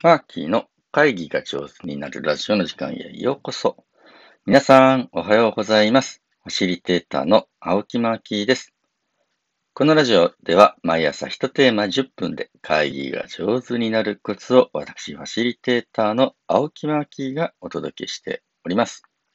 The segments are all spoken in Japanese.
マーキーの会議が上手になるラジオの時間へようこそ。皆さん、おはようございます。ファシリテーターの青木マーキーです。このラジオでは毎朝1テーマ10分で会議が上手になるコツを私、ファシリテーターの青木マーキーがお届けしております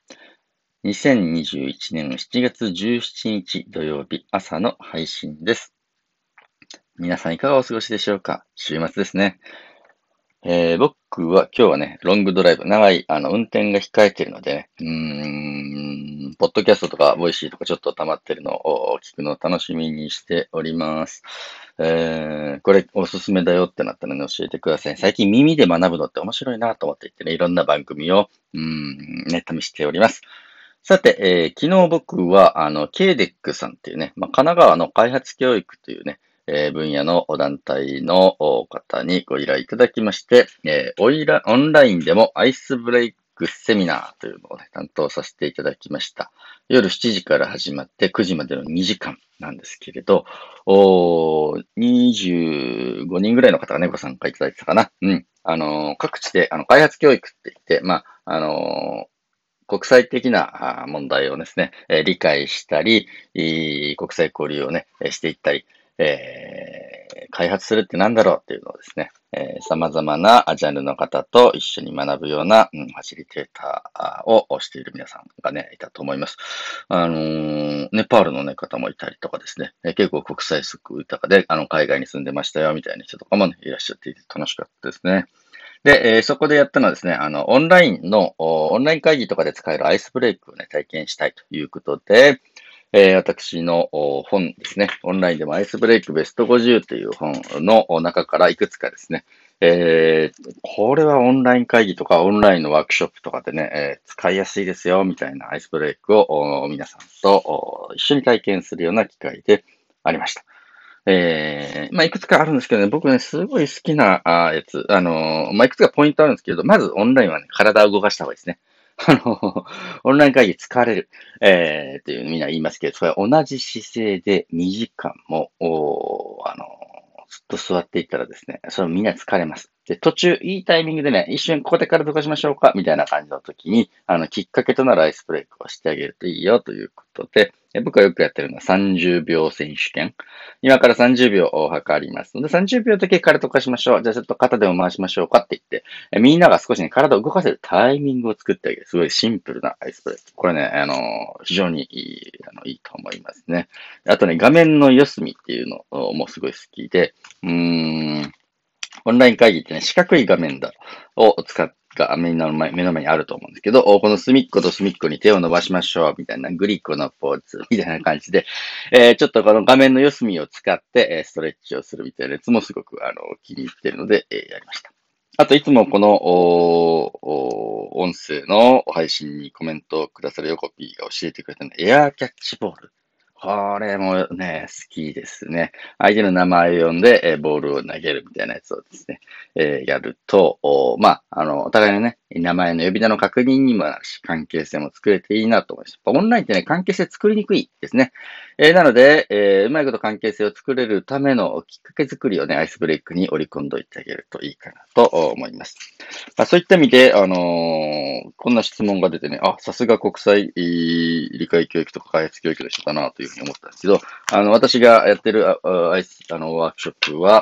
。2021年7月17日土曜日朝の配信です。皆さんいかがお過ごしでしょうか？週末ですね。僕は今日はね、ロングドライブ、長い、運転が控えているのでね、ポッドキャストとか、ボイシーとかちょっと溜まってるのを聞くのを楽しみにしております。これおすすめだよってなったので教えてください。最近耳で学ぶのって面白いなと思っていてね、いろんな番組を、試しております。さて、昨日僕は、KDEC さんっていうね、神奈川の開発教育というね、分野の団体の方にご依頼いただきまして、オンラインでもアイスブレイクセミナーというのをね、担当させていただきました。夜7時から始まって9時までの2時間なんですけれど、25人ぐらいの方がね、ご参加いただいてたかな。各地で開発教育って言って、国際的な問題をですね、理解したり、国際交流をね、していったり、開発するって何だろうっていうのをですね、様々なジャンルの方と一緒に学ぶような、ファシリテーターをしている皆さんがね、いたと思います。ネパールのね、方もいたりとかですね、結構国際色豊かで、海外に住んでましたよ、みたいな人とかもね、いらっしゃっていて楽しかったですね。で、そこでやったのはですね、オンライン会議とかで使えるアイスブレイクをね、体験したいということで、私の本ですね、オンラインでもアイスブレイクベスト50という本の中からいくつかですね、これはオンライン会議とかオンラインのワークショップとかでね、使いやすいですよ、みたいなアイスブレイクを皆さんと一緒に体験するような機会でありました。いくつかあるんですけどね、僕ね、すごい好きなやつ、いくつかポイントあるんですけど、まずオンラインはね、体を動かした方がいいですね。オンライン会議疲れる、っていうみんな言いますけど、それは同じ姿勢で2時間も、ずっと座っていったらですね、それみんな疲れます。で、途中、いいタイミングでね、一瞬ここで体動かしましょうか、みたいな感じの時に、きっかけとなるアイスブレイクをしてあげるといいよということで、僕がよくやってるのは30秒選手権。今から30秒を測りますので、30秒だけ体動かしましょう。じゃあちょっと肩でも回しましょうかって言って、みんなが少しね、体を動かせるタイミングを作ってあげる。すごいシンプルなアイスブレイク。これね、非常にいいと思いますね。あとね、画面の四隅っていうのもすごい好きで、オンライン会議ってね、四角い画面を使っが目の前にあると思うんですけど、この隅っこと隅っこに手を伸ばしましょう、みたいな、グリコのポーズ、みたいな感じで、ちょっとこの画面の四隅を使って、ストレッチをするみたいなやつもすごく、気に入っているので、やりました。あと、いつもこの、音声の配信にコメントをくださる横 P が教えてくれたのエアーキャッチボール。これもね、好きですね。相手の名前を呼んで、ボールを投げるみたいなやつをですね、やると、お互いのね、名前の呼び名の確認にもなるし、関係性も作れていいなと思います。オンラインってね、関係性作りにくいですね。なので、うまいこと関係性を作れるためのきっかけ作りをね、アイスブレイクに織り込んでおいてあげるといいかなと思います。そういった意味で、こんな質問が出てね、さすが国際理解教育とか開発教育の人だなというふうに思ったんですけど、私がやってるワークショップは、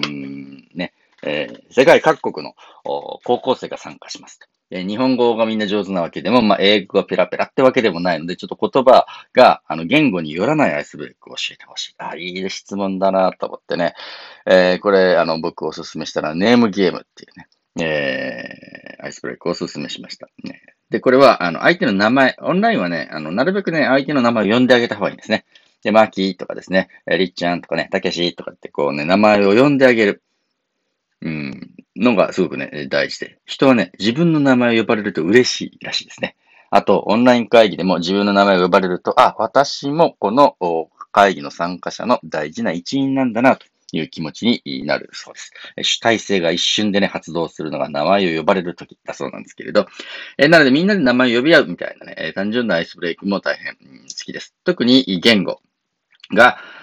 世界各国の高校生が参加しますと。日本語がみんな上手なわけでも、英語がペラペラってわけでもないので、ちょっと言葉が、言語によらないアイスブレイクを教えてほしい。いい質問だなと思ってね。これ、僕おすすめしたら、ネームゲームっていうね、アイスブレイクをおすすめしました。で、これは、相手の名前、オンラインはね、なるべくね、相手の名前を呼んであげた方がいいんですね。で、マーキーとかですね、りっちゃんとかね、たけしとかってこうね、名前を呼んであげる。のがすごくね、大事で。人はね、自分の名前を呼ばれると嬉しいらしいですね。あと、オンライン会議でも自分の名前を呼ばれると、私もこの会議の参加者の大事な一員なんだな、という気持ちになるそうです。主体性が一瞬でね、発動するのが名前を呼ばれるときだそうなんですけれど、なのでみんなで名前を呼び合うみたいなね、単純なアイスブレイクも大変、好きです。特に言語が、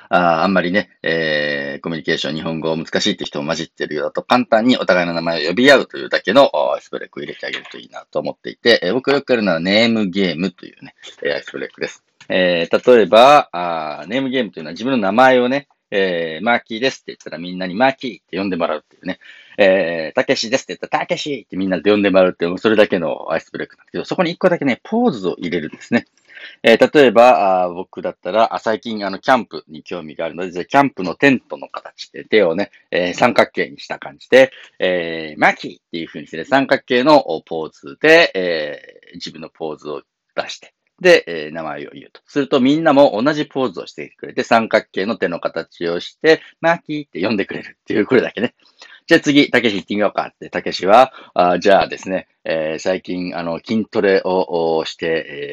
あんまりね、コミュニケーション、日本語難しいって人も混じってるようだと、簡単にお互いの名前を呼び合うというだけのアイスブレイクを入れてあげるといいなと思っていて、僕がよくやるのはネームゲームというね、アイスブレイクです。例えばネームゲームというのは自分の名前をね、マーキーですって言ったらみんなにマーキーって呼んでもらうっていうね。たけしですって言ったらたけしってみんなで呼んでもらうっていう、それだけのアイスブレイクなんですけど、そこに一個だけね、ポーズを入れるんですね。例えば、僕だったら、最近、キャンプに興味があるので、じゃあキャンプのテントの形で手をね、三角形にした感じで、マキっていう風にしてね、三角形のポーズで、自分のポーズを出して、で、名前を言うと。するとみんなも同じポーズをしてくれて、三角形の手の形をして、マキーって呼んでくれるっていう、これだけね。じゃあ次、たけし行ってみようかって、たけしは、じゃあですね、最近、筋トレをして、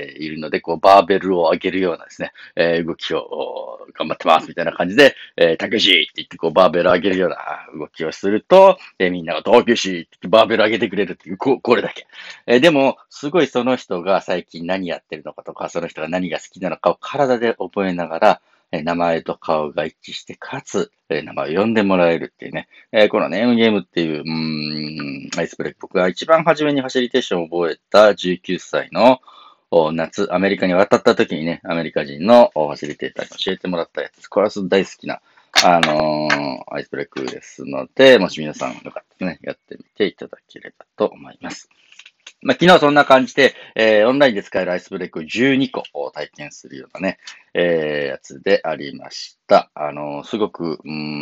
いるので、こう、バーベルを上げるようなですね、動きを頑張ってますみたいな感じで、たけしって言って、こう、バーベル上げるような動きをすると、みんながたけしって言ってバーベル上げてくれるっていう、これだけ。でも、すごいその人が最近何やってるのかとか、その人が何が好きなのかを体で覚えながら、名前と顔が一致して、かつ、名前を呼んでもらえるっていうね。このネームゲームっていう、アイスブレイク。僕が一番初めにファシリテーションを覚えた19歳の夏、アメリカに渡った時にね、アメリカ人のファシリテーターに教えてもらったやつです。これは大好きな、アイスブレイクですので、もし皆さんよかったらね、やってみていただければと思います。昨日そんな感じで、オンラインで使えるアイスブレイクを12個を体験するようなね、やつでありました。すごく、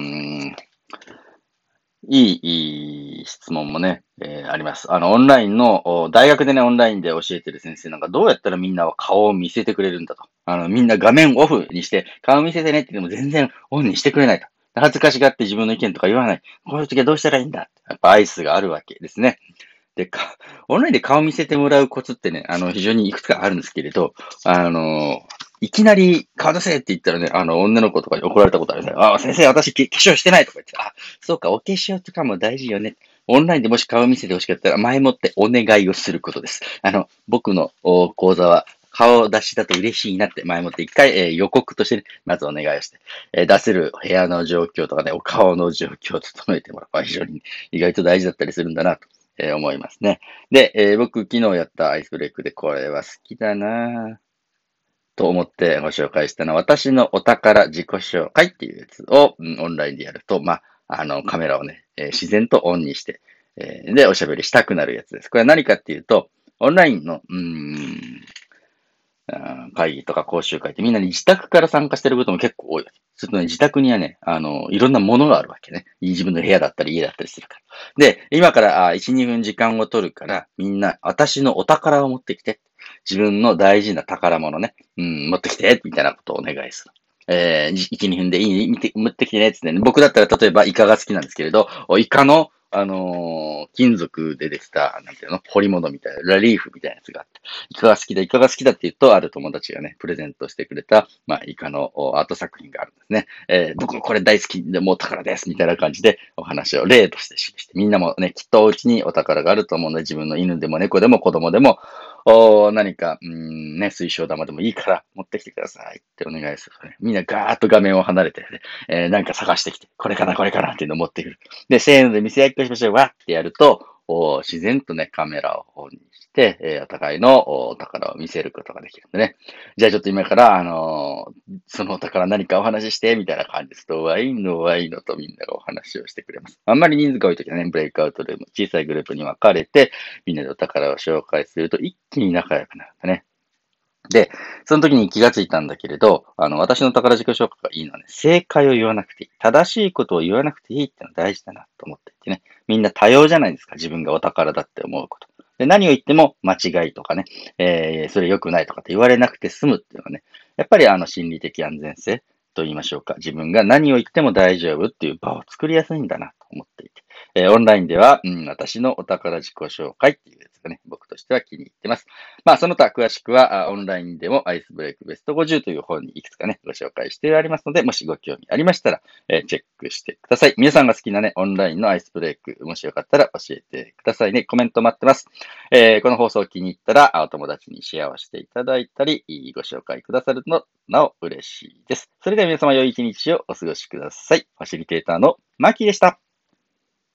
いい質問もね、あります。オンラインの、大学でね、オンラインで教えてる先生なんか、どうやったらみんなは顔を見せてくれるんだと。みんな画面オフにして、顔見せてねって言っても全然オンにしてくれないと。恥ずかしがって自分の意見とか言わない。こういう時はどうしたらいいんだ。やっぱアイスがあるわけですね。で、オンラインで顔見せてもらうコツってね、非常にいくつかあるんですけれど、いきなり顔出せって言ったらね、女の子とかに怒られたことあるんですよ。先生、私化粧してないとか言って、そうか、お化粧とかも大事よね。オンラインでもし顔見せてほしかったら、前もってお願いをすることです。僕の講座は、顔出しだと嬉しいなって前もって一回、予告としてね、まずお願いをして、出せる部屋の状況とかね、お顔の状況を整えてもらうのは非常に意外と大事だったりするんだなと思いますね。で、僕昨日やったアイスブレイクでこれは好きだなと思ってご紹介したのは、私のお宝自己紹介っていうやつを、オンラインでやると、カメラをね、自然とオンにして、で、おしゃべりしたくなるやつです。これは何かっていうと、オンラインの、会議とか講習会ってみんなに自宅から参加してることも結構多いわけ。するとね、自宅にはね、いろんなものがあるわけね。自分の部屋だったり家だったりするから。で、今から1、2分時間を取るから、みんな私のお宝を持ってきて。自分の大事な宝物ね、持ってきて、みたいなことをお願いする。1、2分でいい持ってきてね、つってね。僕だったら例えばイカが好きなんですけれど、イカの金属でできた、なんていうの、彫り物みたいな、ラリーフみたいなやつがあって、イカが好きだ、イカが好きだって言うと、ある友達がね、プレゼントしてくれた、イカのアート作品があるんですね。僕これ大好きで、もう宝です、みたいな感じでお話を例として示して、みんなもね、きっとお家にお宝があると思うので、自分の犬でも猫でも子供でも、何か、水晶玉でもいいから持ってきてくださいってお願いするとね、みんなガーッと画面を離れてね、なんか探してきて、これかな、これかなっていうのを持ってくる。で、せーので見せ合いっこしましょう。わってやると、自然とね、カメラをオンにして、お互いのお宝を見せることができるんでね。じゃあちょっと今から、そのお宝何かお話しして、みたいな感じですと、ワインのとみんながお話をしてくれます。あんまり人数が多いときはね、ブレイクアウトルーム、小さいグループに分かれて、みんなでお宝を紹介すると一気に仲良くなるんだね。で、その時に気がついたんだけれど、私の宝自己紹介がいいのはね、正解を言わなくていい。正しいことを言わなくていいってのは大事だなと思っていてね。みんな多様じゃないですか。自分がお宝だって思うこと。で、何を言っても間違いとかね、それ良くないとかって言われなくて済むっていうのはね、やっぱり心理的安全性と言いましょうか。自分が何を言っても大丈夫っていう場を作りやすいんだなと思っていて。オンラインでは、私のお宝自己紹介っていうやつがね、僕ととしては気に入ってます。まあ、その他詳しくは、オンラインでもアイスブレイクベスト50という本にいくつかね、ご紹介してありますので、もしご興味ありましたら、チェックしてください。皆さんが好きなね、オンラインのアイスブレイク、もしよかったら教えてくださいね。コメント待ってます。この放送気に入ったら、お友達にシェアをしていただいたり、ご紹介くださるの、なお嬉しいです。それでは皆様良い一日をお過ごしください。ファシリテーターのマーキーでした。